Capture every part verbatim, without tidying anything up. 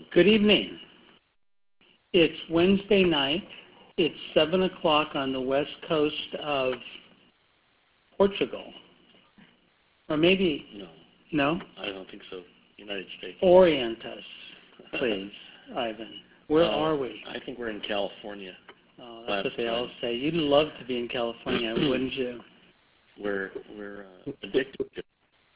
Good evening. It's Wednesday night. It's seven o'clock on the west coast of Portugal. Or maybe, No, no? I don't think so. United States. Orient us, please, Ivan. Where uh, are we? I think we're in California. Oh, that's Last what they time. all say. You'd love to be in California, wouldn't you? We're, we're uh, addicted to it.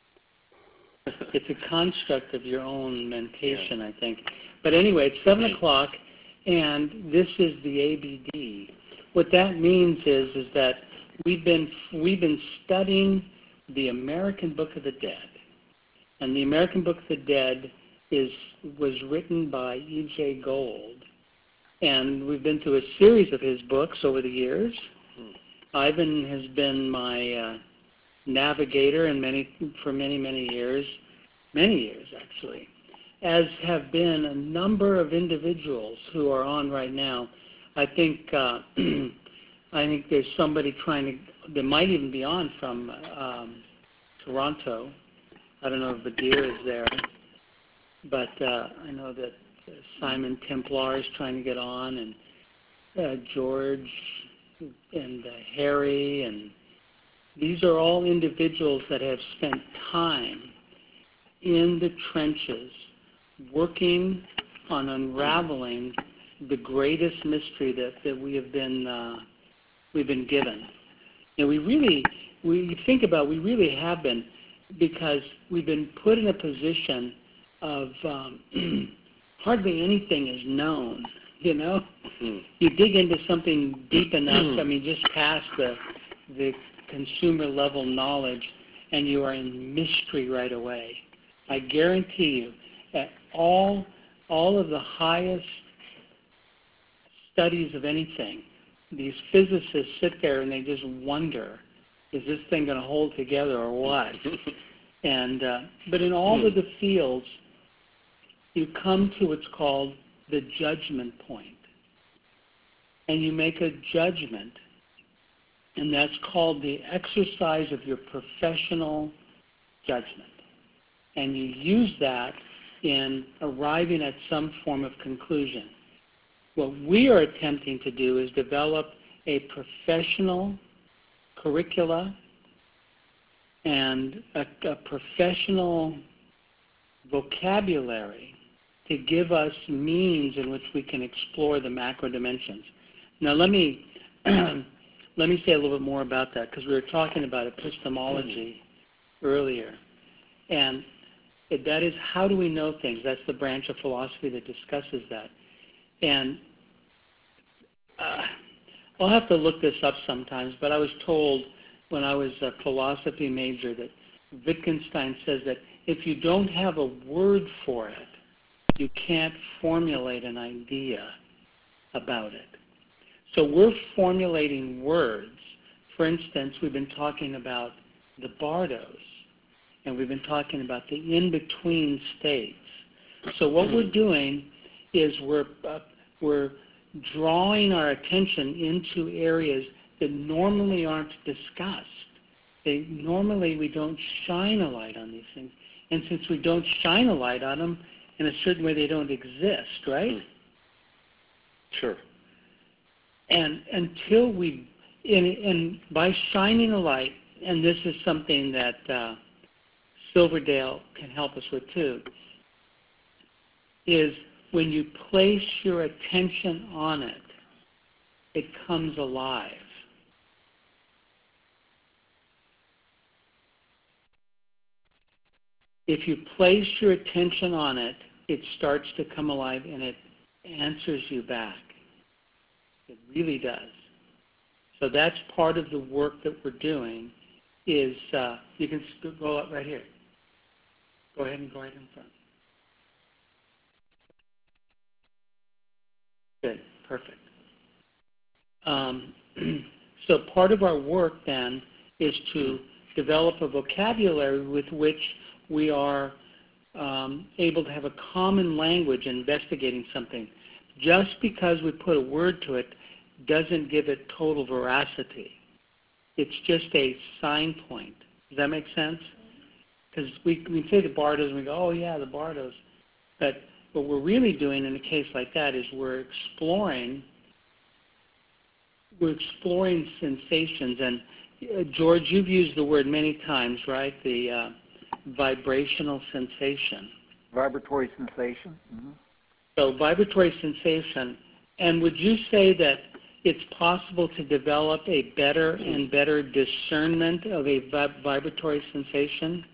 It's a construct of your own mentation, yeah. I think. But anyway, it's seven o'clock, and this is the A B D. What that means is is that we've been we've been studying the American Book of the Dead, and the American Book of the Dead is was written by E J Gold, and we've been through a series of his books over the years. Hmm. Ivan has been my uh, navigator in many for many many years, many years actually, as have been a number of individuals who are on right now. I think uh, I think there's somebody trying to that might even be on from um, Toronto. I don't know if Badir is there, but uh, I know that Simon Templar is trying to get on, and uh, George and uh, Harry, and these are all individuals that have spent time in the trenches working on unraveling the greatest mystery that, that we have been uh, we've been given. And we really, we think about, we really have been, because we've been put in a position of um, hardly anything is known, you know? Mm-hmm. You dig into something deep enough, I mean, just past the the consumer level knowledge, and you are in mystery right away. I guarantee you that all all of the highest studies of anything, these physicists sit there and they just wonder, is this thing going to hold together or what? and uh, but in all of the fields, you come to what's called the judgment point, and you make a judgment. And that's called the exercise of your professional judgment. And you use that in arriving at some form of conclusion. What we are attempting to do is develop a professional curricula and a, a professional vocabulary to give us means in which we can explore the macro dimensions. Now let me Let me say a little bit more about that, because we were talking about epistemology earlier. And that is, how do we know things? That's the branch of philosophy that discusses that. And uh, I'll have to look this up sometimes, but I was told when I was a philosophy major that Wittgenstein says that if you don't have a word for it, you can't formulate an idea about it. So we're formulating words. For instance, we've been talking about the bardos, and we've been talking about the in-between states. So what we're doing is we're uh, we're drawing our attention into areas that normally aren't discussed. They normally we don't shine a light on these things, and since we don't shine a light on them, in a certain way they don't exist, right? Sure. And until we, and, and by shining a light, and this is something that uh, Silverdale can help us with too, is when you place your attention on it, it comes alive. If you place your attention on it, it starts to come alive and it answers you back. It really does. So that's part of the work that we're doing is, uh, you can go up right here. Go ahead and go right in front. Good, perfect. Um, so part of our work then is to develop a vocabulary with which we are um, able to have a common language investigating something. Just because we put a word to it doesn't give it total veracity. It's just a sign point. Does that make sense? Because we, we say the Bardos and we go, oh yeah, the Bardos. But what we're really doing in a case like that is we're exploring, we're exploring sensations. And uh, George, you've used the word many times, right? The uh, vibrational sensation. Vibratory sensation. Mm-hmm. So vibratory sensation. And would you say that it's possible to develop a better and better discernment of a vib- vibratory sensation?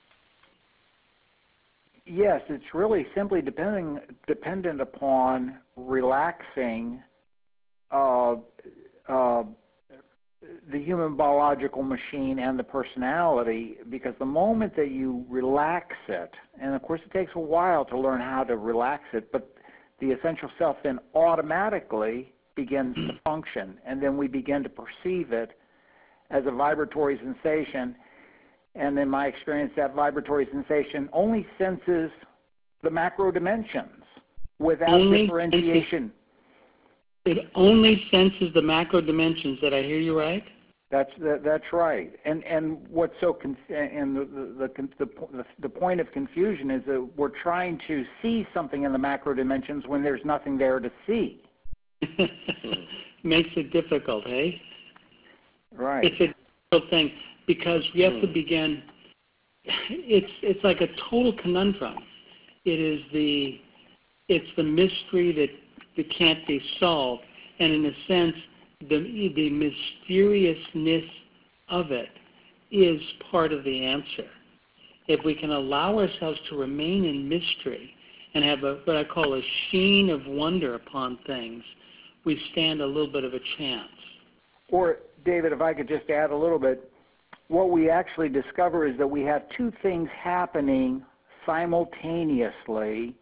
Yes, it's really simply depending, dependent upon relaxing uh, uh, the human biological machine and the personality, because the moment that you relax it, and of course it takes a while to learn how to relax it, but the essential self then automatically begins to function, and then we begin to perceive it as a vibratory sensation. And in my experience, that vibratory sensation only senses the macro dimensions without only differentiation. Senses, it only senses the macro dimensions. Did I hear you right? That's that, that's right. And and what's so con- and the the, the the the point of confusion is that we're trying to see something in the macro dimensions when there's nothing there to see. Makes it difficult, eh? Right. It's a difficult thing because we have to begin. It's it's like a total conundrum. It is the it's the mystery that that can't be solved, and in a sense, the the mysteriousness of it is part of the answer. If we can allow ourselves to remain in mystery and have a, what I call a sheen of wonder upon things, we stand a little bit of a chance. Or, David, if I could just add a little bit, what we actually discover is that we have two things happening simultaneously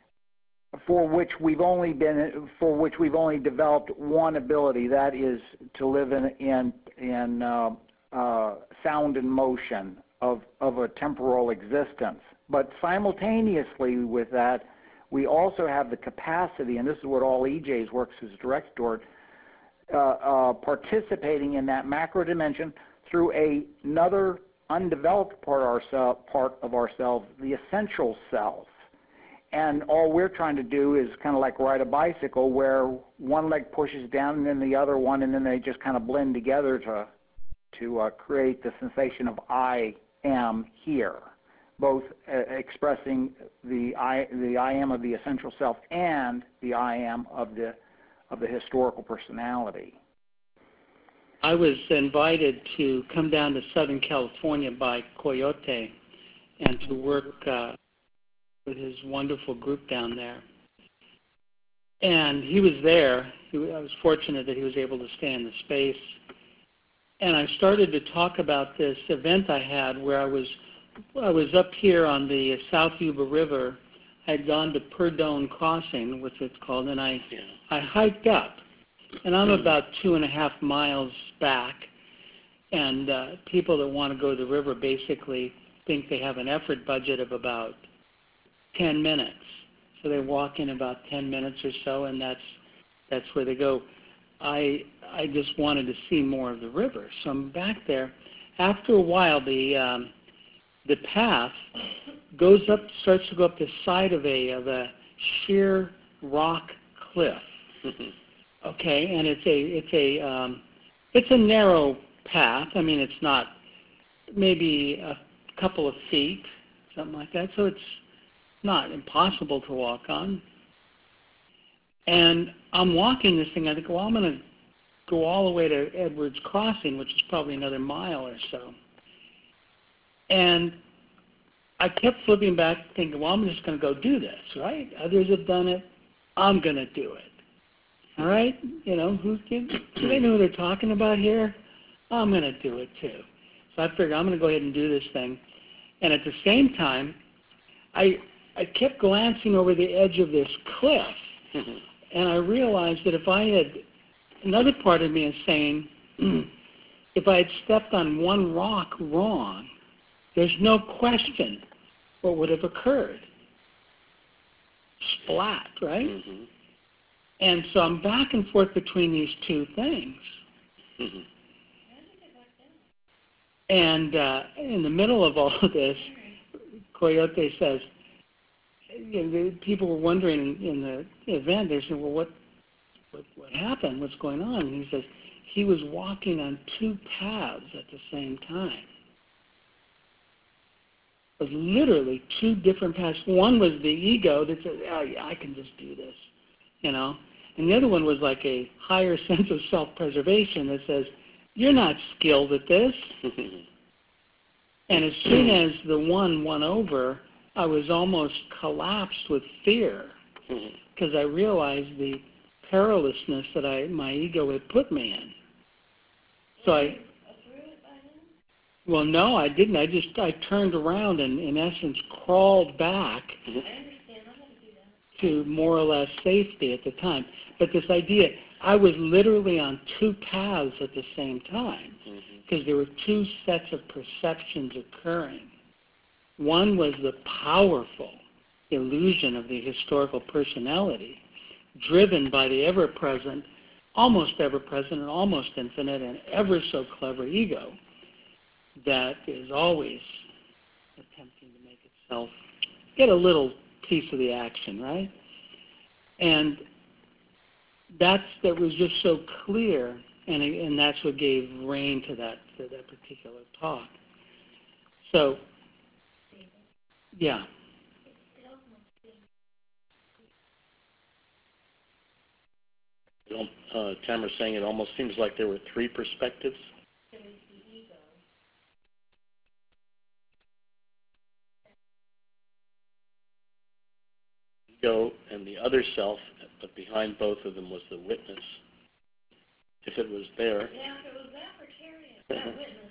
for which we've only been for which we've only developed one ability, that is to live in in, in uh, uh, sound and motion of, of a temporal existence. But simultaneously with that, we also have the capacity, and this is what all E Js works as direct toward, uh, uh, participating in that macro dimension through a, another undeveloped part, ourself, part of ourselves, the essential self. And all we're trying to do is kind of like ride a bicycle where one leg pushes down and then the other one, and then they just kind of blend together to, to uh, create the sensation of I am here, both uh, expressing the I, the I am of the essential self and the I am of the, of the historical personality. I was invited to come down to Southern California by Coyote and to work uh, with his wonderful group down there. And he was there. He, I was fortunate that he was able to stay in the space. And I started to talk about this event I had where I was I was up here on the South Yuba River. I had gone to Perdone Crossing, which it's called, and I, Yeah. I hiked up. And I'm about two and a half miles back. And uh, people that want to go to the river basically think they have an effort budget of about ten minutes. So they walk in about ten minutes or so, and that's that's where they go. I I just wanted to see more of the river, so I'm back there. After a while, the um, the path goes up, starts to go up the side of a of a sheer rock cliff. Okay, and it's a it's a um, it's a narrow path. I mean, it's not maybe a couple of feet, something like that. So it's not impossible to walk on. And I'm walking this thing. I think, well, I'm going to go all the way to Edwards Crossing, which is probably another mile or so. And I kept flipping back, thinking, well, I'm just going to go do this, right? Others have done it. I'm going to do it. All right? You know, who do they know who they're talking about here? I'm going to do it too. So I figured I'm going to go ahead and do this thing. And at the same time, I I kept glancing over the edge of this cliff, and I realized that if I had, another part of me is saying, if I had stepped on one rock wrong, there's no question what would have occurred. Splat, right? Mm-hmm. And so I'm back and forth between these two things. Mm-hmm. And uh, in the middle of all of this, Coyote says, you know, the people were wondering in, in the event. They said, "Well, what, what, what happened? What's going on?" And he says he was walking on two paths at the same time. It was literally two different paths. One was the ego that said, "Oh, yeah, I can just do this," you know, and the other one was like a higher sense of self-preservation that says, "You're not skilled at this." And as soon as the one won over, I was almost collapsed with fear because I realized the perilousness that I my ego had put me in. So I, well, no, I didn't. I just I turned around and, in essence, crawled back to more or less safety at the time. But this idea, I was literally on two paths at the same time because there were two sets of perceptions occurring. One was the powerful illusion of the historical personality, driven by the ever-present, almost ever-present and almost infinite and ever so clever ego that is always attempting to make itself get a little piece of the action, right? And that's that was just so clear, and and that's what gave rein to that to that particular talk. So, yeah. Uh, Tamara's saying it almost seems like there were three perspectives. Ego and the other self, but behind both of them was the witness. If it was there. Yeah, if it was that precarious, that witness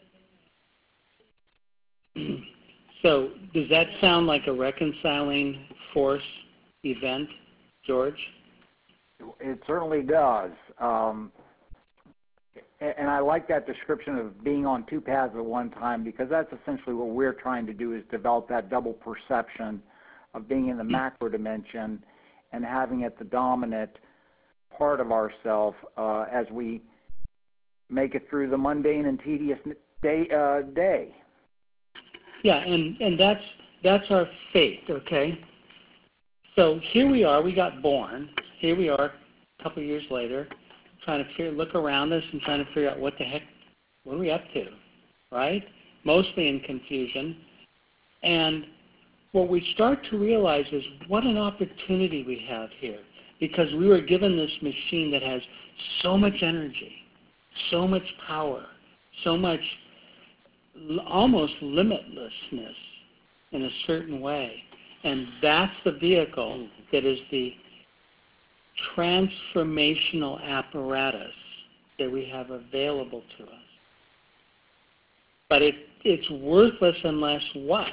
had to have been there. So, does that sound like a reconciling force event, George? It certainly does. Um, and I like that description of being on two paths at one time, because that's essentially what we're trying to do, is develop that double perception of being in the macro dimension and having it the dominant part of ourself uh, as we make it through the mundane and tedious day. Uh, day. Yeah, and, and that's that's our fate, okay? So here we are, we got born. Here we are a couple of years later, trying to figure, look around us and trying to figure out what the heck, what are we up to, right? Mostly in confusion. And what we start to realize is what an opportunity we have here, because we were given this machine that has so much energy, so much power, so much almost limitlessness in a certain way. And that's the vehicle that is the transformational apparatus that we have available to us. But it, it's worthless unless what?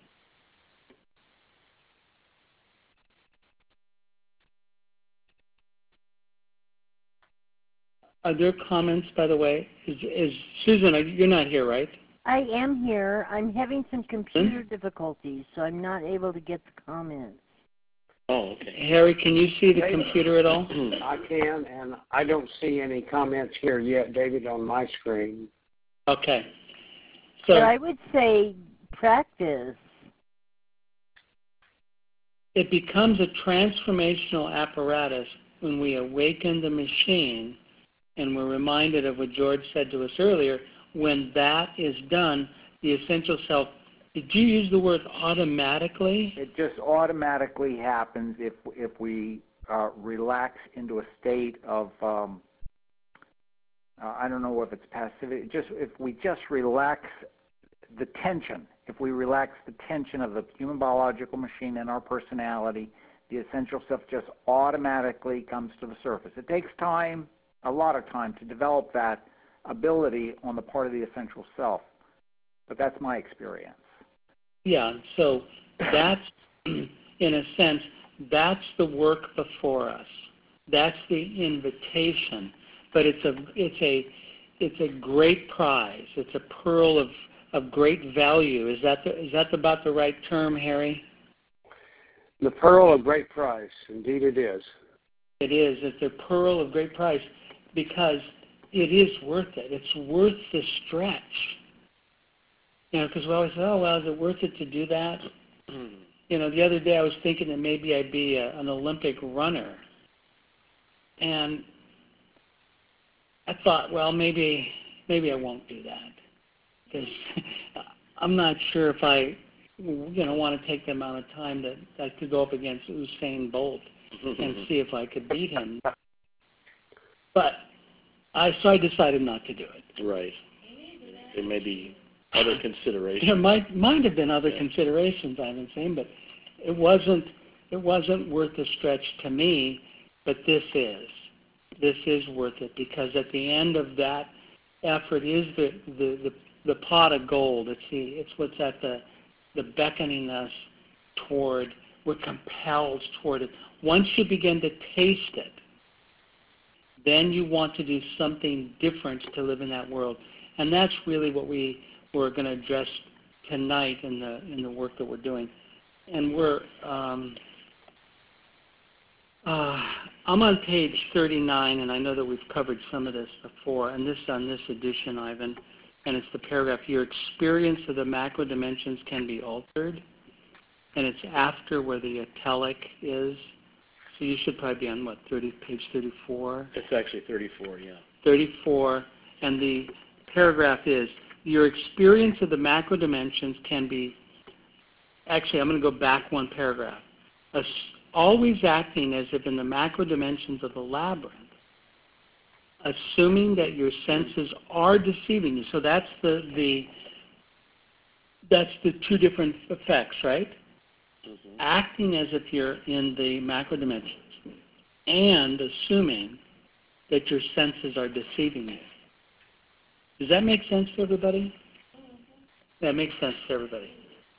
Are there comments, by the way? Is, is Susan, you're not here, right? I am here. I'm having some computer difficulties, so I'm not able to get the comments. Oh, okay. Harry, can you see the computer at all? I can, and I don't see any comments here yet, David, on my screen. Okay. So but I would say practice. It becomes a transformational apparatus when we awaken the machine, and we're reminded of what George said to us earlier. When that is done, the essential self, did you use the word automatically? It just automatically happens if if we uh, relax into a state of, um, uh, I don't know if it's passivity, just if we just relax the tension, if we relax the tension of the human biological machine and our personality, the essential self just automatically comes to the surface. It takes time, a lot of time, to develop that ability on the part of the essential self, but that's my experience. Yeah, so that's, in a sense, that's the work before us. That's the invitation, but it's a it's a it's a great prize. It's a pearl of, of great value. Is that the, is that about the right term, Harry? The pearl of great price, indeed it is. It is. It's a pearl of great price because it is worth it. It's worth the stretch. You know, because we always say, oh, well, is it worth it to do that? you know, the other day I was thinking that maybe I'd be a, an Olympic runner. And I thought, well, maybe maybe I won't do that. Because I'm not sure if I, you know, want to take the amount of time that I could go up against Usain Bolt and see if I could beat him. But I, so I decided not to do it. Right. There may be other considerations. There might might have been other Yeah. considerations, I've been saying, but it wasn't it wasn't worth the stretch to me. But this is this is worth it, because at the end of that effort is the the, the, the pot of gold. It's the it's what's at the the beckoning us toward. We're compelled toward it. Once you begin to taste it, then you want to do something different to live in that world. And that's really what we, we're going to address tonight in the in the work that we're doing. And we're, um, uh, I'm on page thirty-nine, and I know that we've covered some of this before, and this on this edition, Ivan, and it's the paragraph, your experience of the macro dimensions can be altered, and it's after where the italic is. So you should probably be on, what, thirty, page thirty-four? It's actually thirty-four, yeah. thirty-four, and the paragraph is, your experience of the macro dimensions can be, actually, I'm going to go back one paragraph. As, always acting as if in the macro dimensions of the labyrinth, assuming that your senses are deceiving you. So that's the, the that's the two different effects, right? Mm-hmm. Acting as if you're in the macro dimensions and assuming that your senses are deceiving you. Does that make sense to everybody? That makes sense to everybody.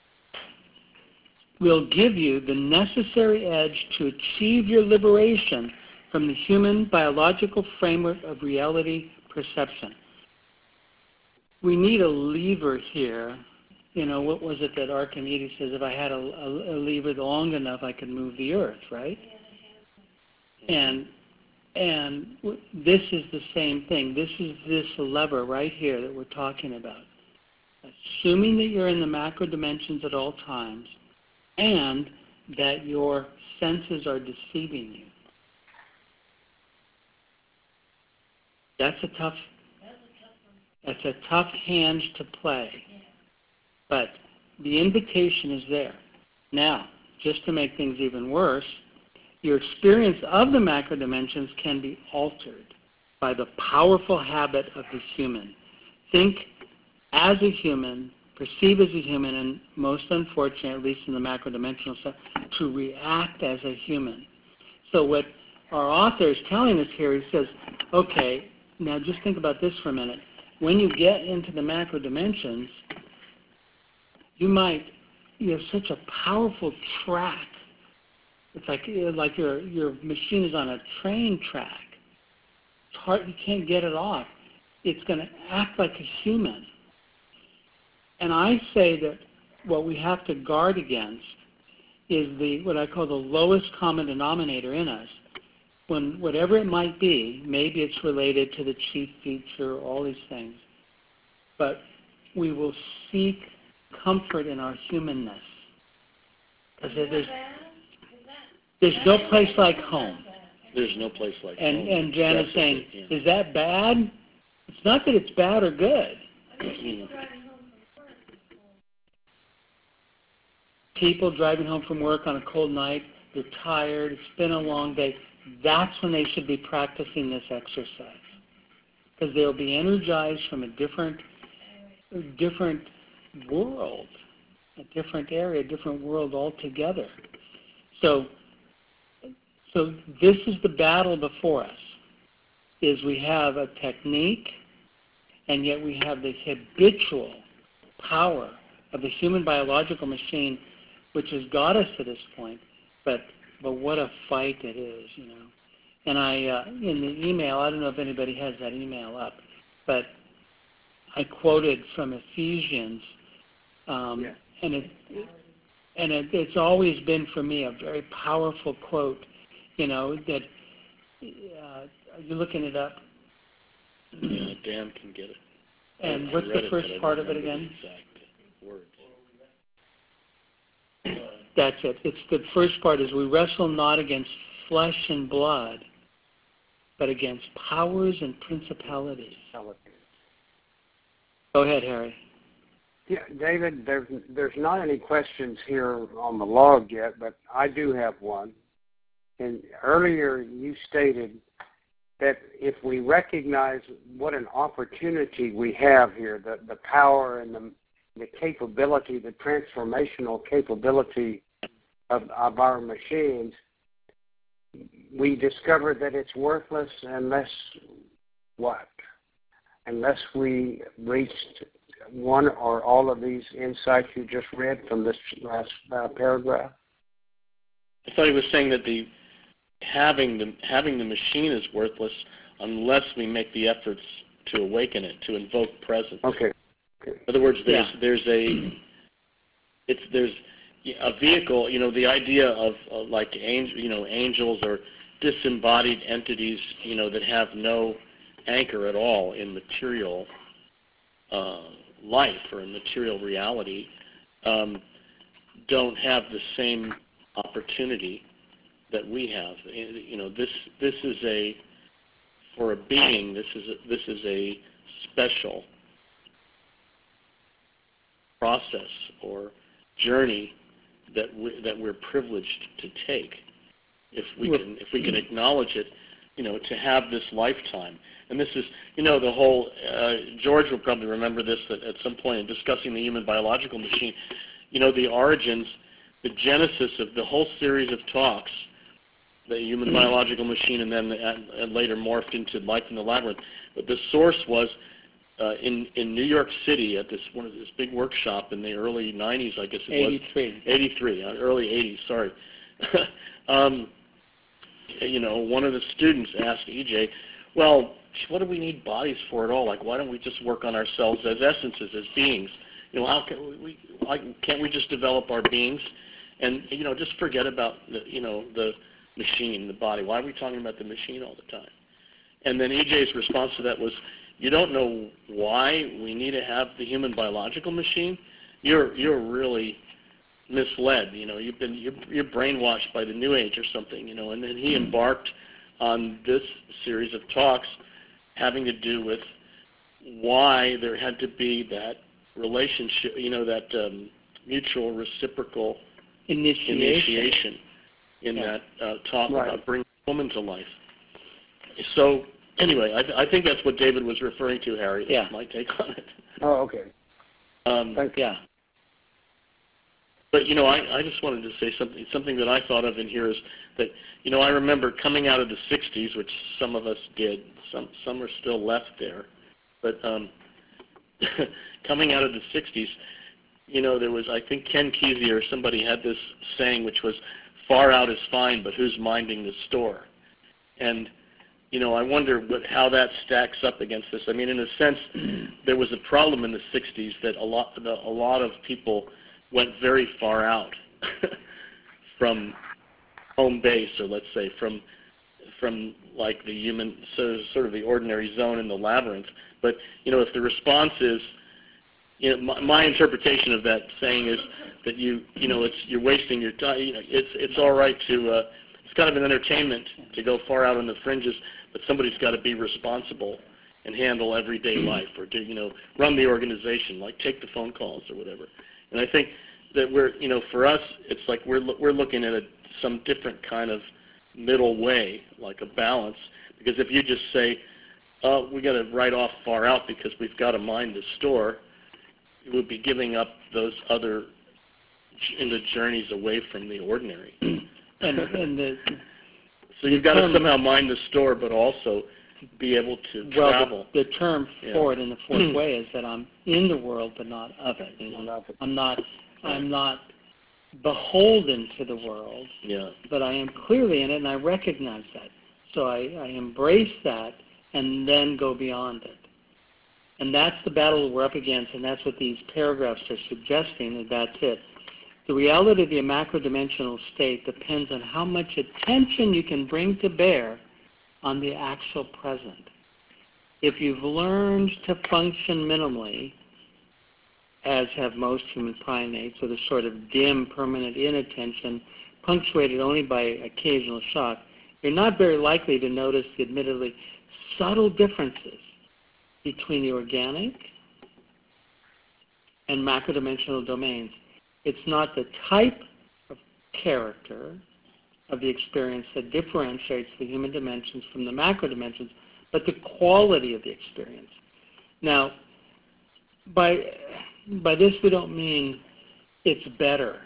Will give you the necessary edge to achieve your liberation from the human biological framework of reality perception. We need a lever here. You know, what was it that Archimedes says, if I had a, a, a lever long enough, I could move the earth, right? And and this is the same thing. This is this lever right here that we're talking about. Assuming that you're in the macro dimensions at all times and that your senses are deceiving you. That's a tough, that's a tough hand to play. But the invitation is there. Now, just to make things even worse, your experience of the macro dimensions can be altered by the powerful habit of the human. Think as a human, perceive as a human, and most unfortunate, at least in the macro dimensional sense, to react as a human. So what our author is telling us here, he says, okay, now just think about this for a minute. When you get into the macro dimensions, you might, you have such a powerful track. It's like like your your machine is on a train track. It's hard, you can't get it off. It's going to act like a human. And I say that what we have to guard against is the what I call the lowest common denominator in us. When whatever it might be, maybe it's related to the chief feature, all these things, but we will seek comfort in our humanness. Because there's, there's no place like home. There's no place like and, home. And Jan is That's saying, it, yeah. is that bad? It's not that it's bad or good. People driving home from work on a cold night, they're tired, it's been a long day. That's when they should be practicing this exercise. Because they'll be energized from a different, different world, a different area, a different world altogether. So, so this is the battle before us, is we have a technique, and yet we have the habitual power of the human biological machine, which has got us to this point, but but what a fight it is, you know. And I, uh, in the email, I don't know if anybody has that email up, but I quoted from Ephesians, um, Yeah. and it, and it, it's always been for me a very powerful quote, you know, that, uh, are you looking it up? Yeah, Dan can get it. And I what's read the it, first but I don't part of it remember again? the exact words. That's it. It's the first part is we wrestle not against flesh and blood, but against powers and principalities. Go ahead, Harry. Yeah, David, there's, there's not any questions here on the log yet, but I do have one. And earlier you stated that if we recognize what an opportunity we have here, the, the power and the, the capability, the transformational capability of, of our machines, we discover that it's worthless unless what? Unless we reached one or all of these insights you just read from this last uh, paragraph? I thought he was saying that the having the having the machine is worthless unless we make the efforts to awaken it, to invoke presence. Okay. okay. In other words, there's Yeah. there's a it's there's a vehicle. You know, the idea of, of like angel, you know, angels or disembodied entities, you know, that have no anchor at all in material uh, life or in material reality, um, don't have the same opportunity that we have. You know, this this is a for a being. This is a, this is a special process or journey that we, that we're privileged to take. If we can if we can acknowledge it, you know, to have this lifetime. And this is, you know, the whole, uh, George will probably remember this at, at some point in discussing the human biological machine, you know, the origins, the genesis of the whole series of talks, the human biological machine, and then uh, and later morphed into Life in the Labyrinth. But the source was uh, in, in New York City at this one of this big workshop in the early nineties, I guess it eighty-three. was. eighty-three. Uh, early eighties, sorry. um, you know, one of the students asked E J, well, what do we need bodies for at all? Like, why don't we just work on ourselves as essences, as beings? You know, how can we? Why can't we just develop our beings, and you know, just forget about the, you know, the machine, the body? Why are we talking about the machine all the time? And then E J's response to that was, you don't know why we need to have the human biological machine. You're you're really misled. You know, you've been you're, you're brainwashed by the New Age or something. You know, and then he embarked on this series of talks having to do with why there had to be that relationship, you know, that um, mutual reciprocal Initiation. initiation in Yeah. that uh, talk Right. about bringing a woman to life. So anyway, I, th- I think that's what David was referring to, Harry. That's Yeah. my take on it. Oh, okay. Um, Thank you. Yeah. But, you know, I, I just wanted to say something something that I thought of in here is that, you know, I remember coming out of the sixties, which some of us did. Some some are still left there. But um, coming out of the sixties, you know, there was, I think Ken Kesey or somebody had this saying, which was, far out is fine, but who's minding the store? And, you know, I wonder what, how that stacks up against this. I mean, in a sense, there was a problem in the sixties that a lot, the, a lot of people went very far out from home base, or let's say from from like the human, so, sort of the ordinary zone in the labyrinth. But, you know, if the response is, you know, my, my interpretation of that saying is that you, you know, it's you're wasting your time. You know, it's it's all right to, uh, it's kind of an entertainment to go far out on the fringes, but somebody's got to be responsible and handle everyday life, or do, you know, run the organization, like take the phone calls or whatever. And I think that we're, you know, for us, it's like we're we're looking at a, some different kind of middle way, like a balance. Because if you just say, oh, we got to write off far out because we've got a mind to store, it would be giving up those other in the journeys away from the ordinary. And, and the, so you've got to term- somehow mind the store, but also be able to well, travel. the, the term Yeah. for it in the fourth way is that I'm in the world, but not of it. Nothing. I'm not. I'm not beholden to the world, Yeah. but I am clearly in it, and I recognize that. So I, I embrace that, and then go beyond it. And that's the battle we're up against, and that's what these paragraphs are suggesting, and that's it. The reality of the macro-dimensional state depends on how much attention you can bring to bear on the actual present. If you've learned to function minimally, as have most human primates, with a sort of dim, permanent inattention, punctuated only by occasional shock, you're not very likely to notice the admittedly subtle differences between the organic and macrodimensional domains. It's not the type of character of the experience that differentiates the human dimensions from the macro dimensions, but the quality of the experience. Now, by, by this we don't mean it's better.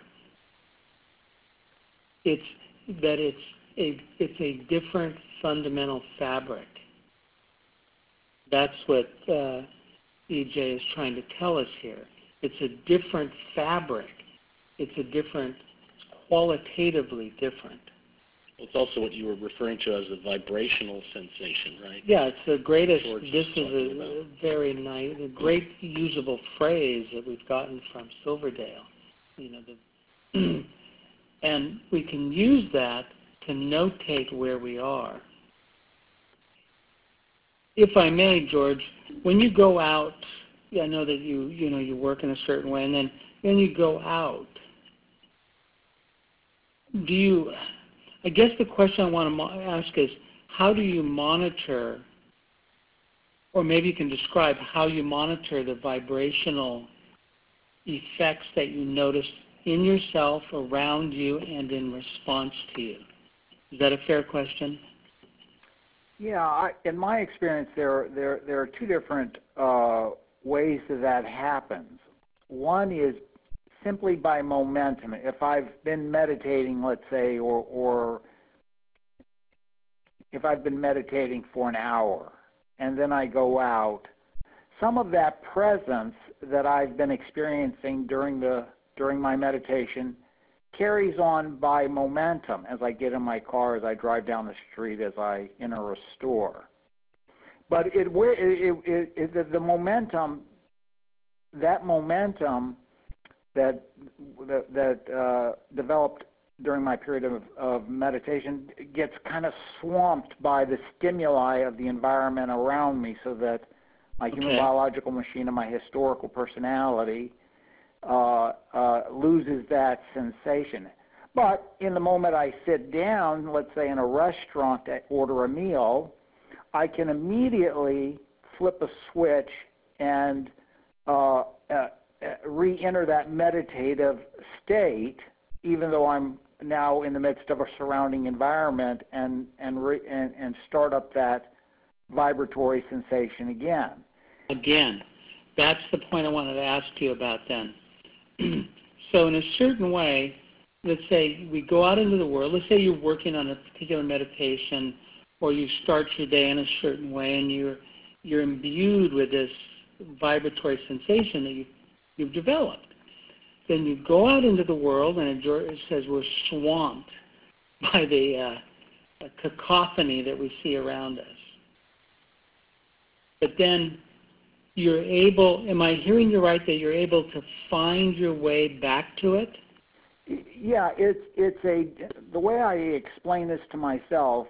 It's that it's a, it's a different fundamental fabric. That's what uh, E J is trying to tell us here. It's a different fabric. It's a different, qualitatively different. It's also what you were referring to as a vibrational sensation, right? Yeah, it's the greatest. George This is is a about. very nice, a great usable phrase that we've gotten from Silverdale. You know, the, and we can use that to notate where we are. If I may, George, when you go out, I know that you you know you work in a certain way, and then then you go out. Do you? I guess the question I want to mo- ask is, how do you monitor, or maybe you can describe how you monitor the vibrational effects that you notice in yourself, around you, and in response to you? Is that a fair question? Yeah, I, in my experience, there there there are two different uh, ways that that happens. One is simply by momentum. If I've been meditating, let's say, or or if I've been meditating for an hour, and then I go out, some of that presence that I've been experiencing during the during my meditation carries on by momentum as I get in my car, as I drive down the street, as I enter a store. But it, it, it, it, the, the momentum, that momentum that that, that uh, developed during my period of, of meditation gets kind of swamped by the stimuli of the environment around me, so that my human Okay. biological machine and my historical personality Uh, uh, loses that sensation. But in the moment I sit down, let's say in a restaurant to order a meal, I can immediately flip a switch and uh, uh, re-enter that meditative state, even though I'm now in the midst of a surrounding environment, and and re- and, and start up that vibratory sensation again. Again, that's the point I wanted to ask you about then. So in a certain way, let's say we go out into the world, let's say you're working on a particular meditation, or you start your day in a certain way, and you're you're imbued with this vibratory sensation that you, you've developed. Then you go out into the world, and it says we're swamped by the uh, cacophony that we see around us. But then you're able, am I hearing you right, that you're able to find your way back to it? Yeah, it's it's a the way I explain this to myself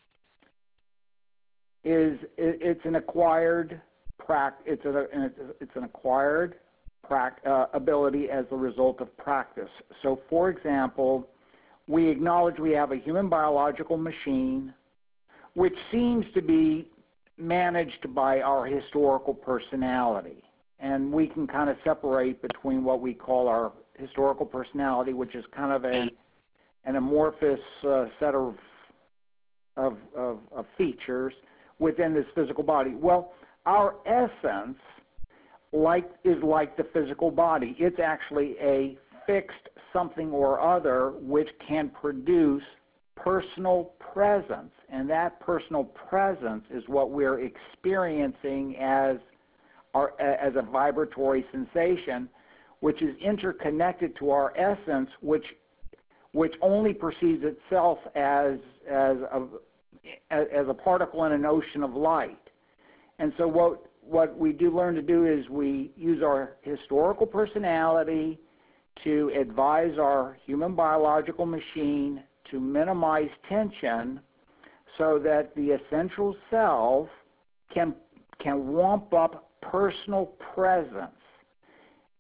is it, it's an acquired prac it's a it's an acquired prac, uh, ability as a result of practice. So, for example, we acknowledge we have a human biological machine, which seems to be managed by our historical personality. And we can kind of separate between what we call our historical personality, which is kind of a an amorphous uh, set of, of, of, of features within this physical body. Well, our essence like is like the physical body. It's actually a fixed something or other which can produce personal presence, and that personal presence is what we're experiencing as our as a vibratory sensation, which is interconnected to our essence, which which only perceives itself as as a as a particle in an ocean of light. And so what what we do learn to do is we use our historical personality to advise our human biological machine to minimize tension, so that the essential self can can wamp up personal presence.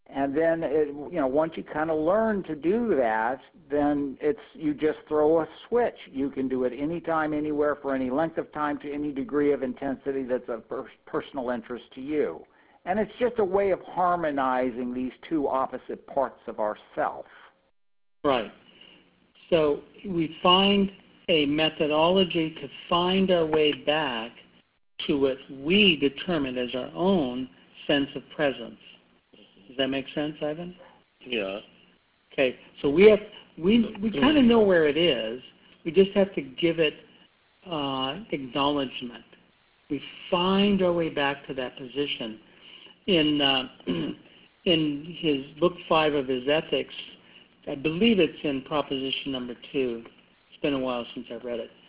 And then, it, you know, once you kind of learn to do that, then it's you just throw a switch. You can do it anytime, anywhere, for any length of time, to any degree of intensity that's of per- personal interest to you. And it's just a way of harmonizing these two opposite parts of ourself. Right. So we find a methodology to find our way back to what we determine as our own sense of presence. Does that make sense, Ivan? Yeah. Okay, so we have we we kind of know where it is. We just have to give it uh, acknowledgement. We find our way back to that position. In uh, in his book five of his ethics, I believe it's in proposition number two. It's been a while since I've read it.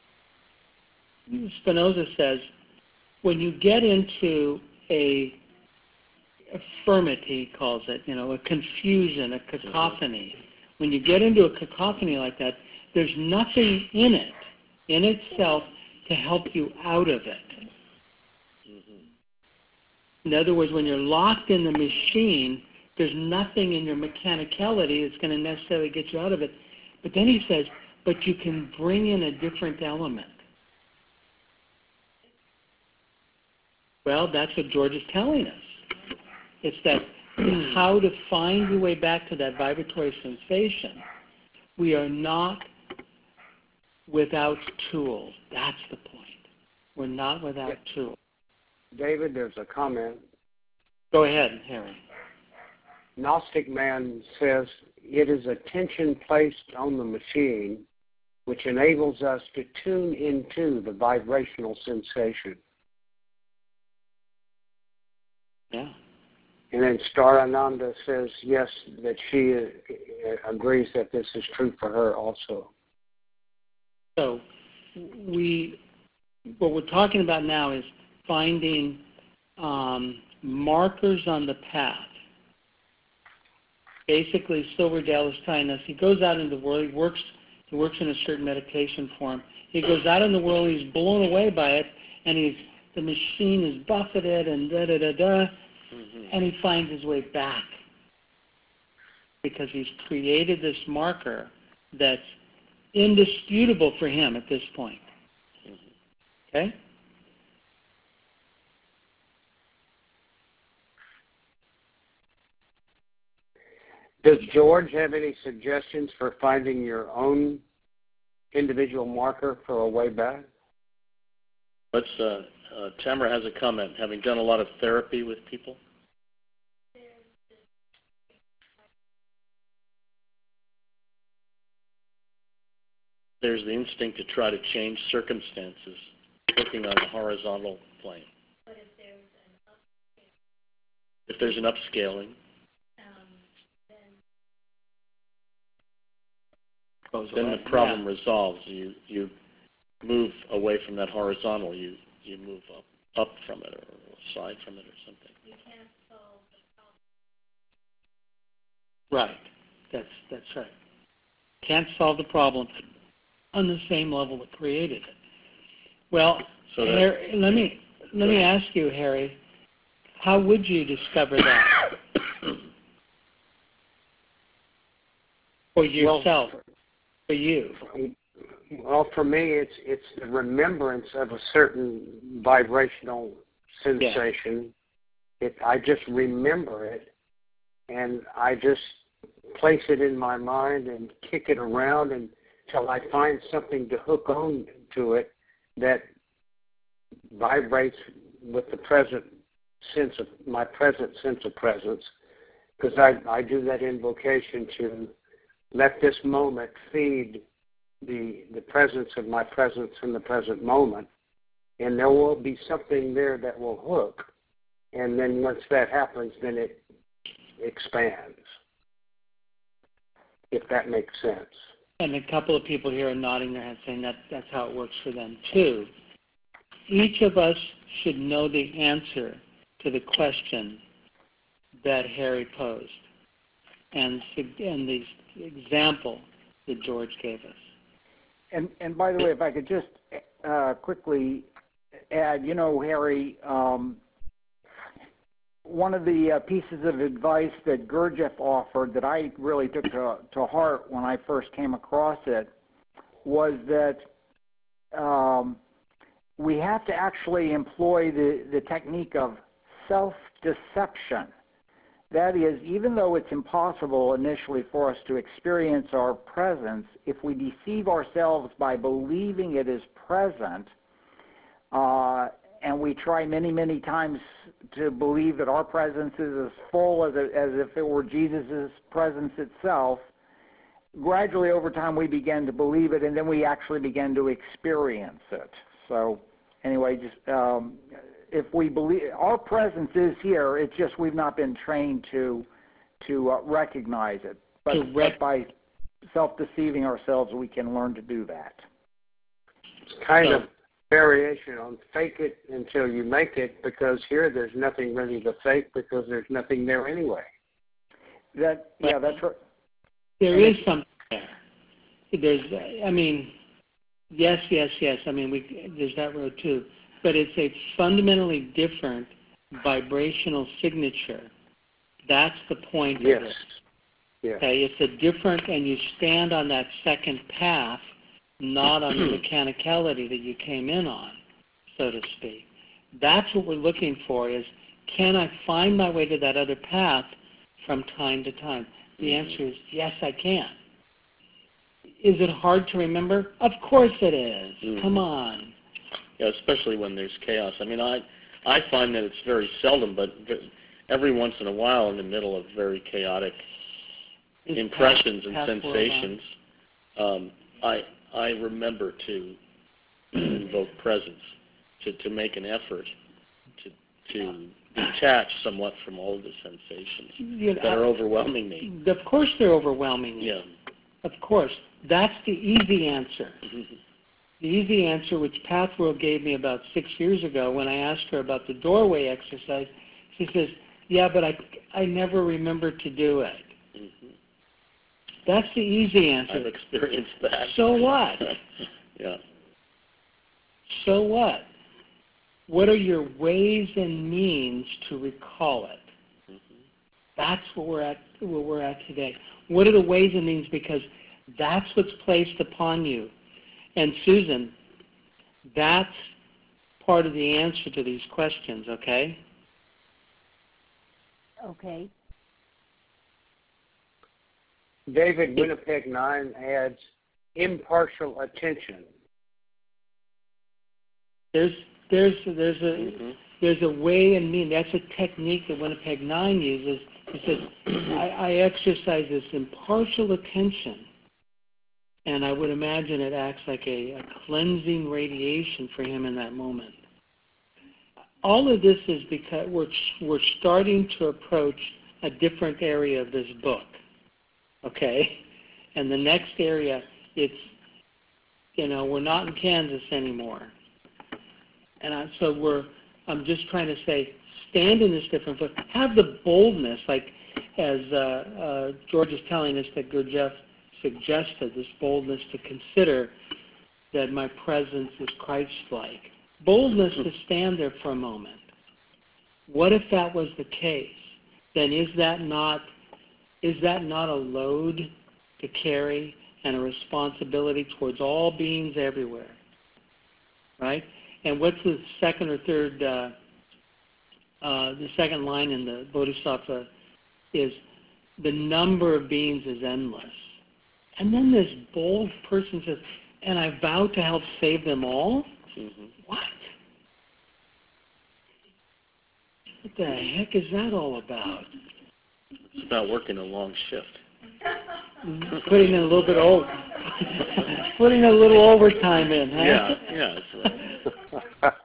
Spinoza says, when you get into a affirmity, he calls it, you know, a confusion, a cacophony. When you get into a cacophony like that, there's nothing in it, in itself, to help you out of it. In other words, when you're locked in the machine, there's nothing in your mechanicality that's going to necessarily get you out of it. But then he says, but you can bring in a different element. Well, that's what George is telling us. It's that it's how to find your way back to that vibratory sensation. We are not without tools. That's the point. We're not without tools. David, there's a comment. Go ahead, Harry. Gnostic Man says, it is attention placed on the machine which enables us to tune into the vibrational sensation. Yeah. And then Star Ananda says, yes, that she uh, agrees that this is true for her also. So we, what we're talking about now is finding um, markers on the path. Basically, Silverdale is telling us he goes out into the world, he works, he works in a certain meditation form. He goes out in the world, he's blown away by it, and he's the machine is buffeted and da da da da, mm-hmm. and he finds his way back because he's created this marker that's indisputable for him at this point. Mm-hmm. Okay? Does George have any suggestions for finding your own individual marker for a way back? Let's, uh, uh, Tamara has a comment. Having done a lot of therapy with people, there's the instinct to try to change circumstances, working on the horizontal plane. But if there's an upscaling, if there's an upscaling, um, then then the problem yeah. resolves. You you move away from that horizontal. You you move up up from it or aside from it or something. You can't solve the problem. Right. That's that's right. Can't solve the problem on the same level that created it. Well, so that, Harry, let me let me ask you, Harry, how would you discover that for yourself, well, for you? Well, for me, it's it's the remembrance of a certain vibrational sensation. Yeah. It I just remember it, and I just place it in my mind and kick it around until I find something to hook on to it that vibrates with the present sense of my present sense of presence. Because I I do that invocation to let this moment feed the the presence of my presence in the present moment, and there will be something there that will hook, and then once that happens, then it expands, if that makes sense. And a couple of people here are nodding their heads saying that that's how it works for them too. Each of us should know the answer to the question that Harry posed and, and the example that George gave us. And and by the way, if I could just uh, quickly add, you know, Harry, um, one of the uh, pieces of advice that Gurdjieff offered that I really took to, to heart when I first came across it was that um, we have to actually employ the, the technique of self-deception. That is, even though it's impossible initially for us to experience our presence, if we deceive ourselves by believing it is present, uh, and we try many, many times to believe that our presence is as full as, as if it were Jesus' presence itself, gradually over time we begin to believe it, and then we actually begin to experience it. So anyway, just um, if we believe our presence is here, it's just we've not been trained to to uh, recognize it. But, rec- but by self-deceiving ourselves, we can learn to do that. It's kind So- of variation on fake it until you make it, because here there's nothing really to fake because there's nothing there anyway. That yeah, that's right. There is something there. There's, I mean, yes, yes, yes. I mean, we, there's that road too. But it's a fundamentally different vibrational signature. That's the point Yes. of it. Yes. Okay, it's a different, and you stand on that second path, not on the mechanicality that you came in on, so to speak. That's what we're looking for is, can I find my way to that other path from time to time? The Mm-hmm. answer is yes, I can. Is it hard to remember? Of course it is. Mm-hmm. Come on. Yeah, especially when there's chaos. I mean, I I find that it's very seldom, but v- every once in a while, in the middle of very chaotic It's impressions past- and past world sensations, um, I I remember to invoke presence, to, to make an effort to to detach somewhat from all the sensations You know, that are overwhelming me. Of course they're overwhelming you. Yeah. Of course. That's the easy answer. The easy answer, which Pathworld gave me about six years ago when I asked her about the doorway exercise, she says, yeah, but I, I never remember to do it. Mm-hmm. That's the easy answer. I've experienced that. So what? Yeah. So what? What are your ways and means to recall it? Mm-hmm. That's what we're at, where we're at today. What are the ways and means? Because that's what's placed upon you. And Susan, that's part of the answer to these questions, okay? Okay. David, Winnipeg nine adds impartial attention. There's there's there's a Mm-hmm. there's a way and mean. That's a technique that Winnipeg nine uses. He says, I, I exercise this impartial attention, and I would imagine it acts like a, a cleansing radiation for him in that moment. All of this is because we're we're starting to approach a different area of this book, okay? And the next area, it's, you know, we're not in Kansas anymore. And I, so we're, I'm just trying to say, stand in this different book. Have the boldness, like as uh, uh, George is telling us that Gurdjieff suggested, this boldness to consider that my presence is Christ-like. Boldness to stand there for a moment. What if that was the case? Then is that not is that not a load to carry and a responsibility towards all beings everywhere? Right? And what's the second or third, uh, uh, the second line in the Bodhisattva is, the number of beings is endless. And then this bold person says, and I vow to help save them all? Mm-hmm. What? What the heck is that all about? It's about working a long shift. Putting in a little bit over, putting a little overtime in, huh? Yeah, yeah. That's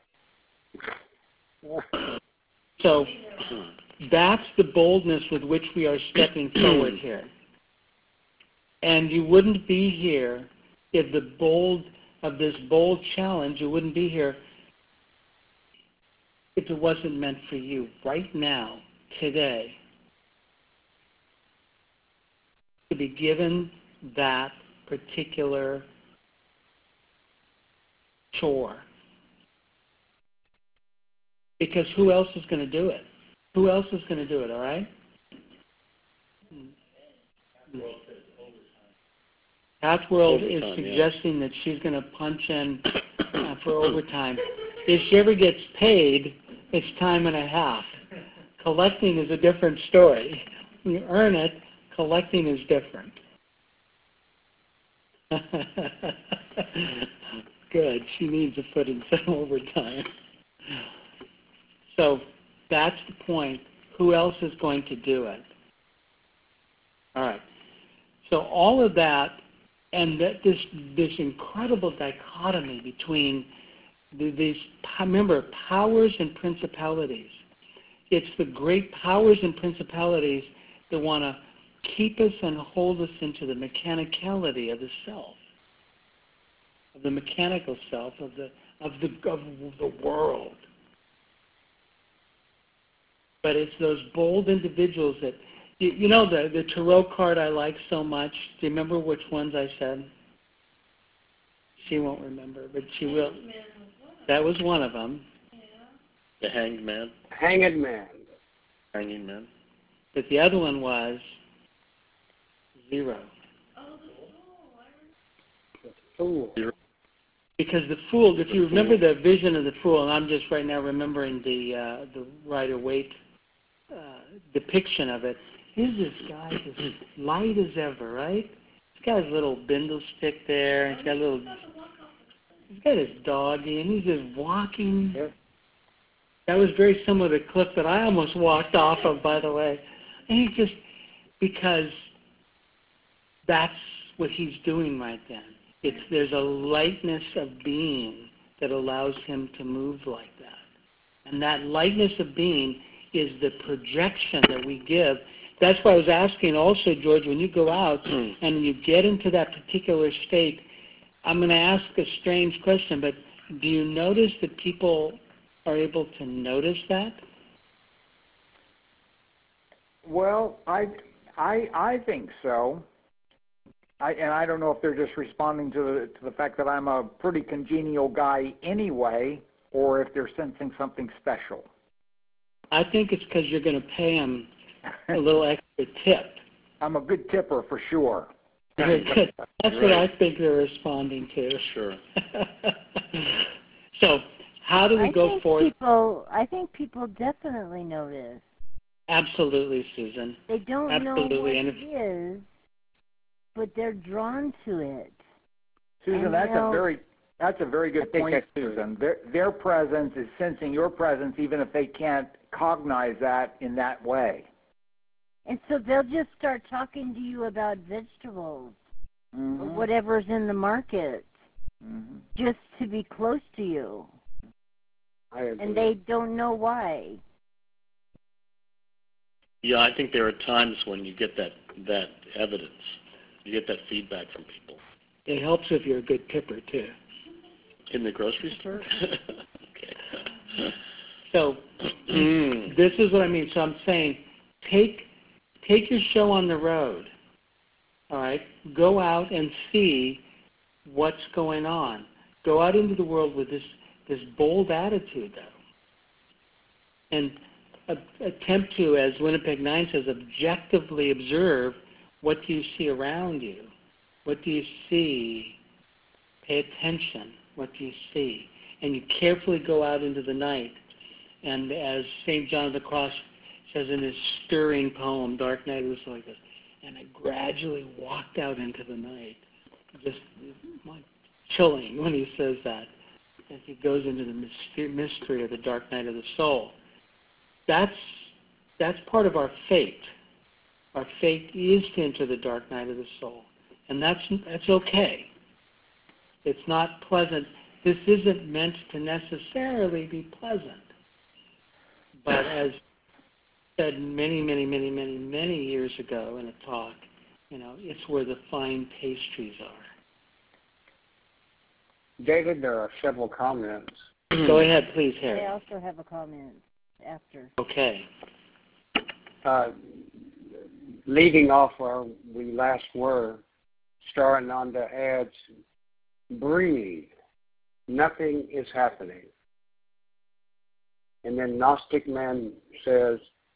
right. So that's the boldness with which we are stepping forward here. And you wouldn't be here if the bold of this bold challenge, you wouldn't be here if it wasn't meant for you right now, today, to be given that particular chore. Because who else is going to do it? Who else is going to do it, all right? Pathworld is Overtime, yeah. suggesting that she's going to punch in uh, for overtime. If she ever gets paid, it's time and a half. Collecting is a different story. When you earn it, collecting is different. Good. She needs to put in some overtime. So that's the point. Who else is going to do it? All right. So all of that, and that this this incredible dichotomy between the, these, remember, powers and principalities. It's the great powers and principalities that want to keep us and hold us into the mechanicality of the self, of the mechanical self, of the of the of the world. But it's those bold individuals that, you, you know, the the tarot card I like so much. Do you remember which ones I said? She won't remember, but she will. That was one of them. The Hanged Man. Hanged Man. Hanging Man. But the other one was zero. Fool. Because the fool, if you remember the vision of the fool, and I'm just right now remembering the uh, the Rider-Waite uh, depiction of it, here's this guy, as light as ever, right? He's got his little bindle stick there, he's got a little, he's got his doggy, and he's just walking. Yeah. That was very similar to the cliff that I almost walked off of, by the way. And he just, because that's what he's doing right then. It's, there's a lightness of being that allows him to move like that. And that lightness of being is the projection that we give. That's why I was asking also, George, when you go out and you get into that particular state, I'm going to ask a strange question, but do you notice that people are able to notice that? Well, I, I, I think so. I, and I don't know if they're just responding to the to the fact that I'm a pretty congenial guy anyway, or if they're sensing something special. I think it's because you're going to pay them a little extra tip. I'm a good tipper for sure. Very good. That's what I think they're responding to. Sure. So, how do we I go think forward? People, I think people definitely notice. Absolutely, Susan. They don't Absolutely. know what And it if, is, but they're drawn to it. Susan, And that's a they'll- very that's a very good I think point, that's true. Susan. Their their presence is sensing your presence, even if they can't cognize that in that way. And so they'll just start talking to you about vegetables or Mm-hmm. whatever's in the market Mm-hmm. just to be close to you. I agree. And they don't know why. Yeah, I think there are times when you get that that evidence. You get that feedback from people. it helps if you're a good tipper, too. In the grocery store? Okay. So, Mm. this is what I mean. So I'm saying, take take your show on the road. All right? Go out and see what's going on. Go out into the world with this, this bold attitude, though. And a- attempt to, as Winnipeg nine says, objectively observe what do you see around you. What do you see? Pay attention. What do you see? And you carefully go out into the night. And as Saint John of the Cross says in his stirring poem, Dark Night of the Soul, he goes, and I gradually walked out into the night. Just like chilling when he says that. As he goes into the mystery, mystery of the dark night of the soul. That's, that's part of our fate. Our fate is to enter the dark night of the soul. And that's, that's okay. It's not pleasant. This isn't meant to necessarily be pleasant. But as said many, many, many, many, many years ago in a talk, you know, it's where the fine pastries are. David, there are several comments. Go ahead, please, I Harry. also have a comment after. Okay. Uh, leading off where we last were, Starananda adds, breathe. Nothing is happening. And then Gnostic Man says,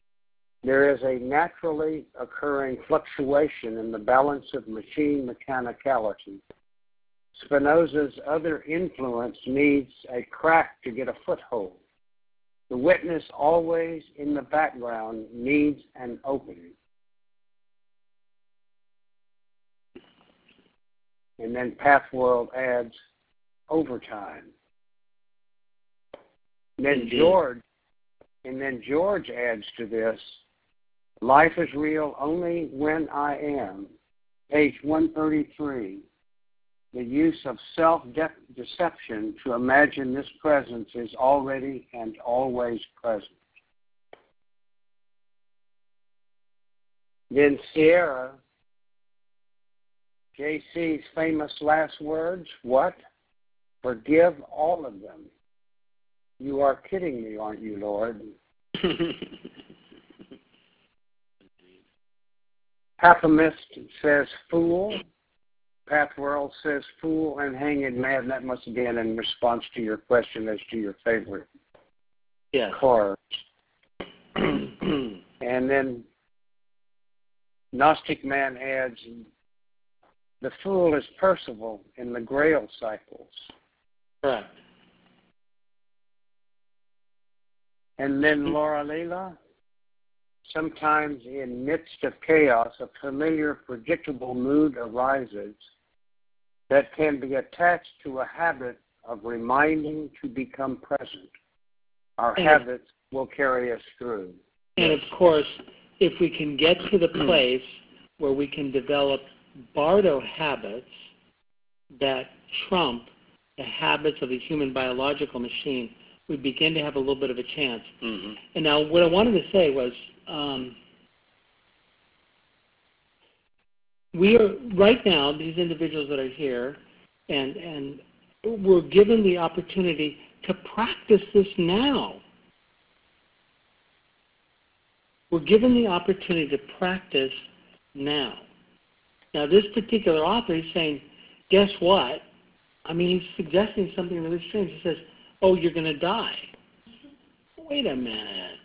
There is a naturally occurring fluctuation in the balance of machine mechanicality. Spinoza's other influence needs a crack to get a foothold. The witness always in the background needs an opening. And then Pathworld adds overtime. And then Indeed. George, and then George adds to this, life is real only when I am. Page one thirty-three. The use of self-deception to imagine this presence is already and always present. Then Sierra, J C's famous last words, what? Forgive all of them. You are kidding me, aren't you, Lord? Pathomist says fool. Pathworld says fool and hanged man. That must have been in response to your question as to your favorite Yes. cards. And then Gnostic Man adds, the fool is Percival in the Grail cycles. Correct. And then Laura Leela, sometimes in midst of chaos, a familiar, predictable mood arises that can be attached to a habit of reminding to become present. Our And- habits will carry us through. And of course, if we can get to the place where we can develop Bardo habits that trump the habits of the human biological machine, we begin to have a little bit of a chance. Mm-hmm. And now what I wanted to say was, um, we are, right now, these individuals that are here, and, and we're given the opportunity to practice this now. We're given the opportunity to practice now. Now, this particular author is saying, guess what? I mean, he's suggesting something really strange. He says, oh, you're going to die. Wait a minute.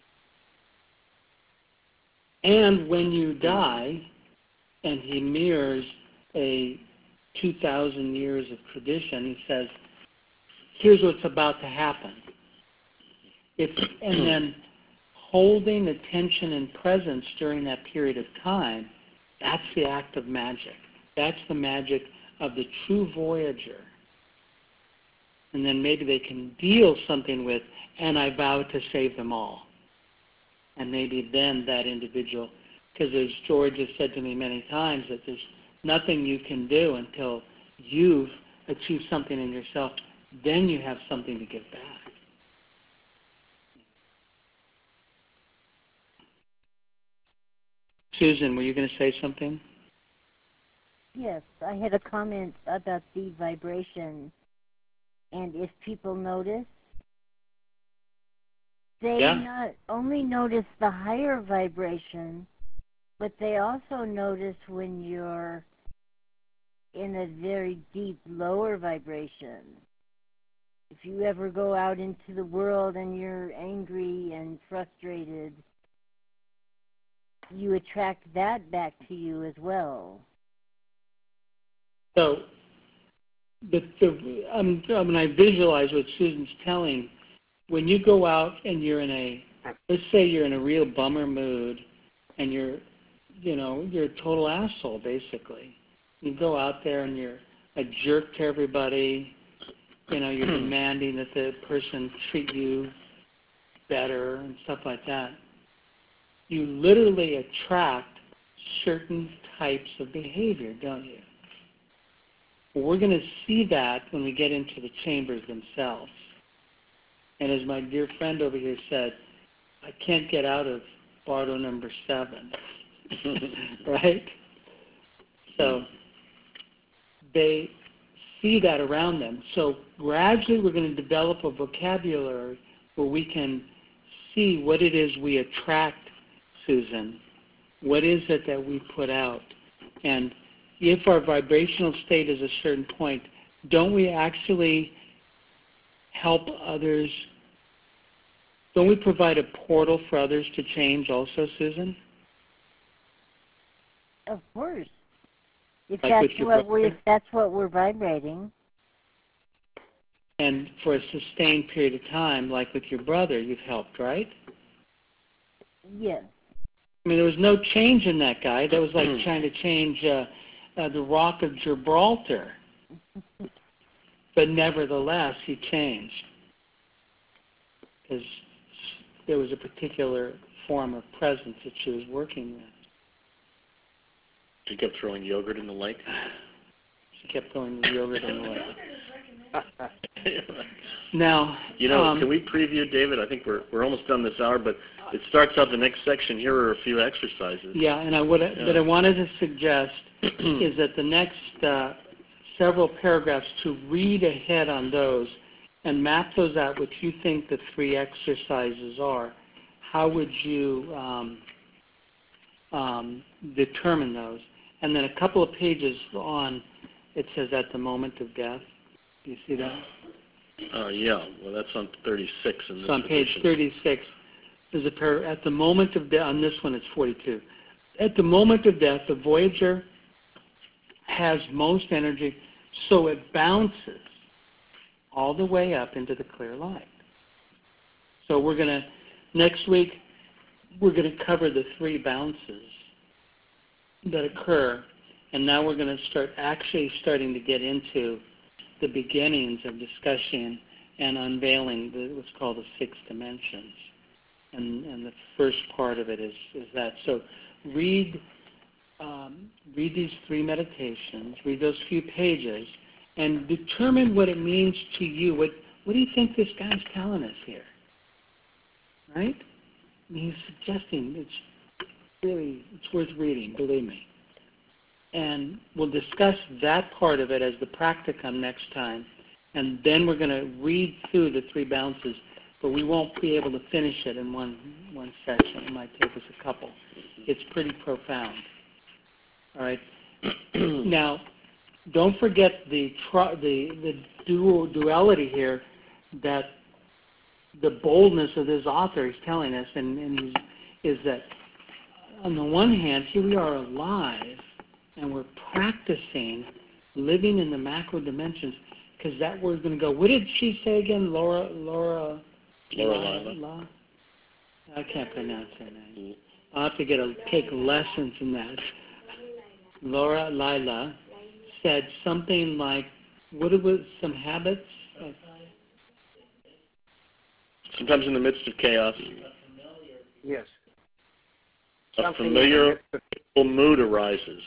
And when you die, and he mirrors a two thousand years of tradition, he says, here's what's about to happen. If, and then holding attention and presence during that period of time, that's the act of magic. That's the magic of the true voyager. And then maybe they can deal something with, and I vow to save them all. And maybe then that individual, because as George has said to me many times, that there's nothing you can do until you've achieved something in yourself, then you have something to give back. Susan, were you going to say something? Yes, I had a comment about the vibration. And if people notice, they Yeah. not only notice the higher vibration, but they also notice when you're in a very deep lower vibration. If you ever go out into the world and you're angry and frustrated, you attract that back to you as well. So, the, the, um, when I visualize what Susan's telling, when you go out and you're in a, let's say you're in a real bummer mood, and you're, you know, you're a total asshole, basically. You go out there and you're a jerk to everybody, you know, you're demanding that the person treat you better and stuff like that. You literally attract certain types of behavior, don't you? Well, we're going to see that when we get into the chambers themselves. And as my dear friend over here said, I can't get out of Bardo number seven, right? So they see that around them. So gradually we're going to develop a vocabulary where we can see what it is we attract, Susan. What is it that we put out? And if our vibrational state is a certain point, don't we actually help others don't we provide a portal for others to change also, Susan? Of course. If Like that's with your what we, brother? if that's what we're vibrating. And for a sustained period of time, like with your brother, you've helped, right? Yes. I mean, there was no change in that guy. That was like trying to change uh, uh, the Rock of Gibraltar. But nevertheless, he changed. Because there was a particular form of presence that she was working with. She kept throwing yogurt in the lake. She kept throwing the yogurt in the lake. Now, you know, um, can we preview, David? I think we're we're almost done this hour, but it starts out the next section. Here are a few exercises. Yeah, and I would, Yeah. that I wanted to suggest is that the next uh, several paragraphs to read ahead on those and map those out, what you think the three exercises are. How would you um, um, determine those? And then a couple of pages on, it says at the moment of death. Do you see that? Uh, yeah, well, that's on thirty-six in this So on page edition. thirty-six, there's a pair, at the moment of death, on this one it's forty-two. At the moment of death, the Voyager has most energy, so it bounces all the way up into the clear light. So we're going to, next week, we're going to cover the three bounces that occur, and now we're going to start actually starting to get into the beginnings of discussion and unveiling the, what's called the six dimensions. And, and the first part of it is, is that. So read, um, read these three meditations, read those few pages, and determine what it means to you. What, what do you think this guy's telling us here? Right? I mean, he's suggesting it's really, it's worth reading, believe me. And we'll discuss that part of it as the practicum next time. And then we're going to read through the three bounces, but we won't be able to finish it in one, one session. It might take us a couple. It's pretty profound. All right? Now, don't forget the, tri- the, the dual duality here, that the boldness of this author is telling us, and, and he's, is that on the one hand, here we are alive, and we're practicing living in the macro dimensions, because that word's going to go. What did she say again? Laura, Laura, Laura La, Lila. La? I can't pronounce her name. I'll have to get a take lessons in that. Laura Lila said something like, what was some habits? Of, Sometimes in the midst of chaos, Yes. a Something familiar in the midst mood arises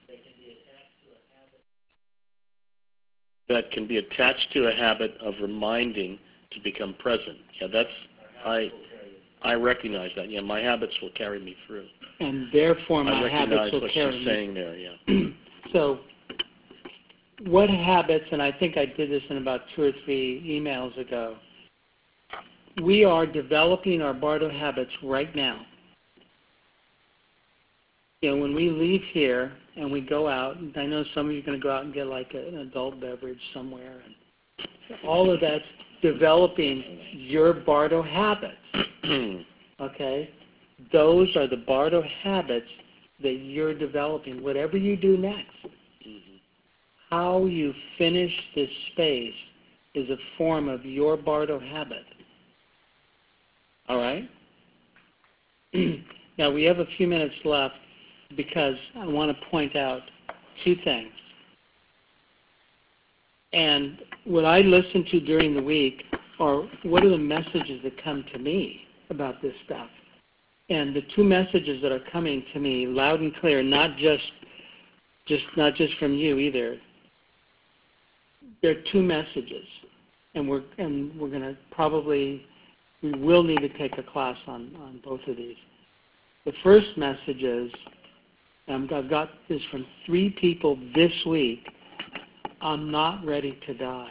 that can be attached to a habit of reminding to become present. Yeah, that's, I I recognize that. Yeah, my habits will carry me through. and therefore my I habits recognize will what carry she's me. saying there, yeah. So what habits, and I think I did this in about two or three emails ago, we are developing our Bardo habits right now. You know, when we leave here and we go out, and I know some of you are going to go out and get like a, an adult beverage somewhere, and all of that's developing your Bardo habits, okay? Those are the Bardo habits that you're developing, whatever you do next. Mm-hmm. How you finish this space is a form of your Bardo habit. All right? Now, we have a few minutes left because I want to point out two things. And what I listen to during the week are what are the messages that come to me about this stuff. And the two messages that are coming to me loud and clear, not just just not just from you either. There are two messages. And we're and we're going to probably we will need to take a class on, on both of these. The first message is, um, I've got this from three people this week, I'm not ready to die.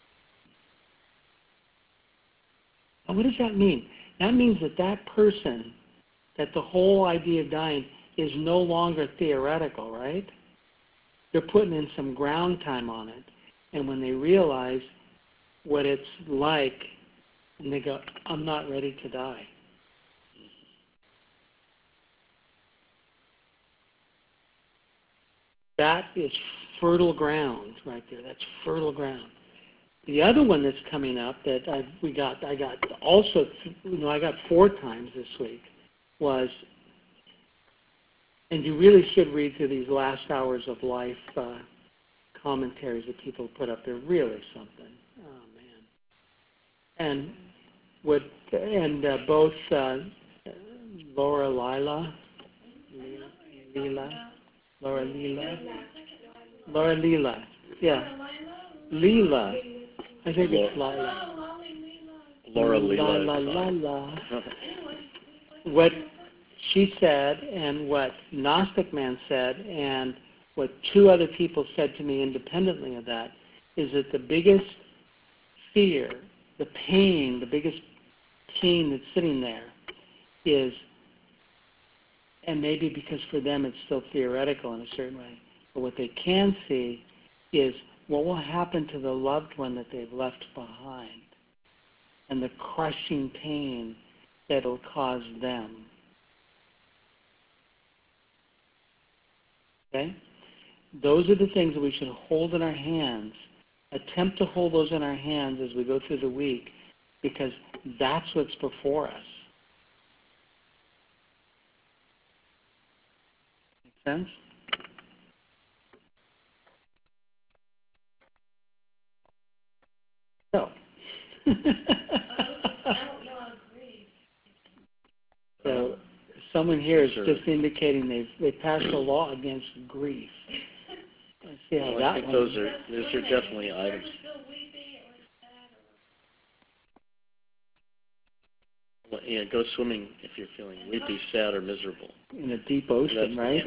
Now, what does that mean? That means that that person, that the whole idea of dying is no longer theoretical, right? They're putting in some ground time on it. And when they realize what it's like and they go, I'm not ready to die. That is fertile ground right there. That's fertile ground. The other one that's coming up that I we got I got also you know I got four times this week was, and you really should read through these last hours of life uh, commentaries that people put up. They're really something. Oh man. And what and uh, both uh, Laura Lila, Lila, Laura Lila, Laura Lila, yeah, Lila. I think it's Lila. Laura Lila. La, la, la, la. What she said and what Gnostic Man said and what two other people said to me independently of that is that the biggest fear, the pain, the biggest pain that's sitting there is, and maybe because for them it's still theoretical in a certain way, but what they can see is what will happen to the loved one that they've left behind and the crushing pain that it'll cause them. Okay? Those are the things that we should hold in our hands. Attempt to hold those in our hands as we go through the week, because that's what's before us. Make sense? So. So someone here is Sure. just indicating they've they passed a law against grief. Let's see how Well, that I think one. those are those are definitely items. Well, yeah, go swimming if you're feeling weepy, sad, or miserable. In a deep ocean, That's- right?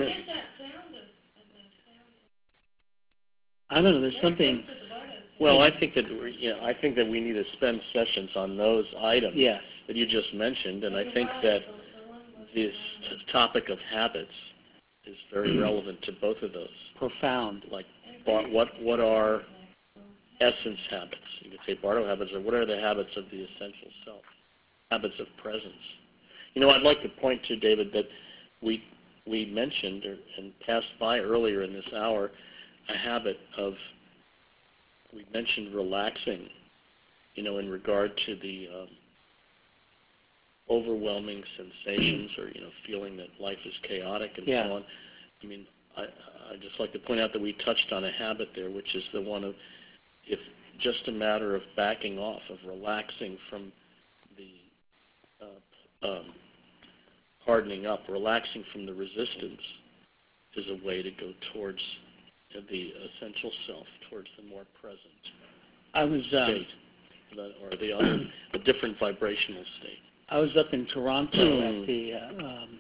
I don't know. There's something. Well, I think that we're, you know, I think that we need to spend sessions on those items Yes. that you just mentioned, and I think that this t- topic of habits is very relevant to both of those. Profound. Like, what what what are essence habits? You could say Bardo habits, or what are the habits of the essential self? Habits of presence. You know, I'd like to point to, David, that we we mentioned or, and passed by earlier in this hour a habit of, we mentioned relaxing, you know, in regard to the um, overwhelming sensations or, you know, feeling that life is chaotic and Yeah. so on. I mean, I, I'd just like to point out that we touched on a habit there, which is the one of, if just a matter of backing off, of relaxing from the uh, um, hardening up, relaxing from the resistance is a way to go towards the essential self, towards the more present I was um, state, or the other, a different vibrational state. I was up in Toronto at the uh, um,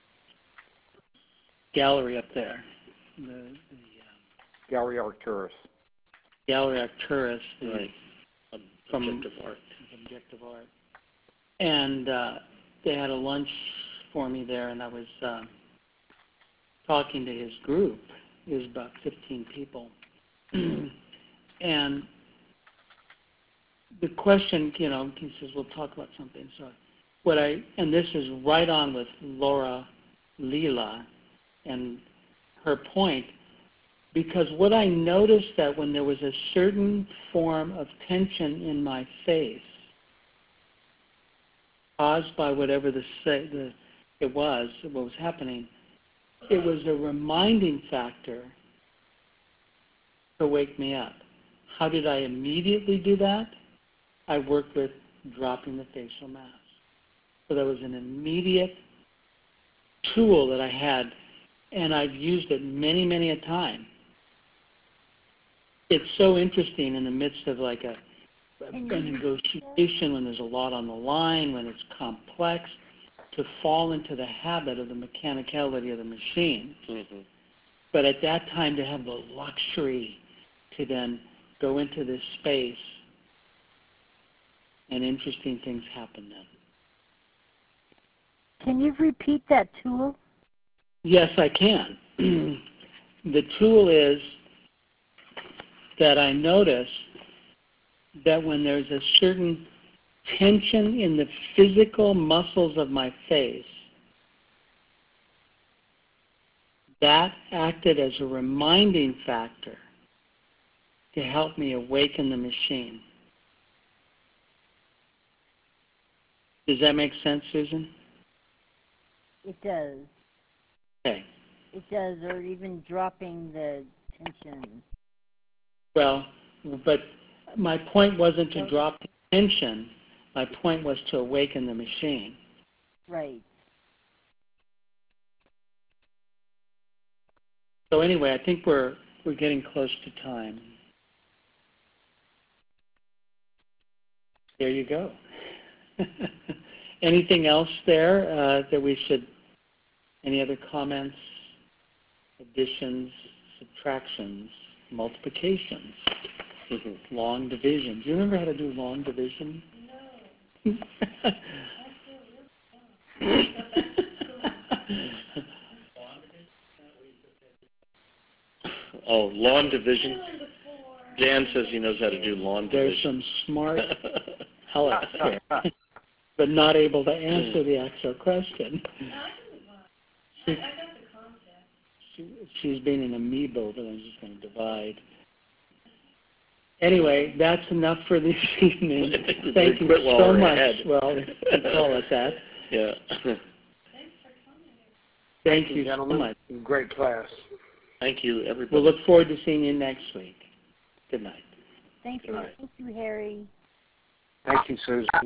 gallery up there, the, the uh, Gallery Arcturus. Gallery Arcturus, the Right. from Objective art. Objective Art, and uh, they had a lunch for me there, and I was uh, talking to his group. It was about fifteen people, and the question, you know, he says, we'll talk about something. So what I, and this is right on with Laura Lila and her point, because what I noticed that when there was a certain form of tension in my face caused by whatever the, the it was, what was happening, it was a reminding factor to wake me up. How did I immediately do that? I worked with dropping the facial mask. So that was an immediate tool that I had, and I've used it many, many a time. It's so interesting in the midst of like a, a negotiation, when there's a lot on the line, when it's complex, to fall into the habit of the mechanicality of the machine. Mm-hmm. But at that time, to have the luxury to then go into this space, and interesting things happen then. Can you repeat that tool? Yes, I can. The tool is that I notice that when there's a certain tension in the physical muscles of my face, that acted as a reminding factor to help me awaken the machine. Does that make sense, Susan? It does. Okay. It does, or even dropping the tension. Well, but my point wasn't to drop the tension. My point was to awaken the machine. Right. So anyway, I think we're we're getting close to time. There you go. Anything else there uh, that we should, any other comments, additions, subtractions, multiplications, long division? Do you remember how to do long division? No. Oh, lawn division. Dan says he knows how to do lawn There's division. some smart Alex here, but not able to answer the actual question. I, I got the concept. She, she's been an amoeba, but I'm just going to divide. Anyway, that's enough for this evening. Thank you quit while so we're much. ahead. Well, we call it that. Yeah. Thanks for coming. Thank you so gentlemen. much. Great class. Thank you, everybody. We'll look forward to seeing you next week. Good night. Thank Good you. night. Thank you, Harry. Thank you, Susan.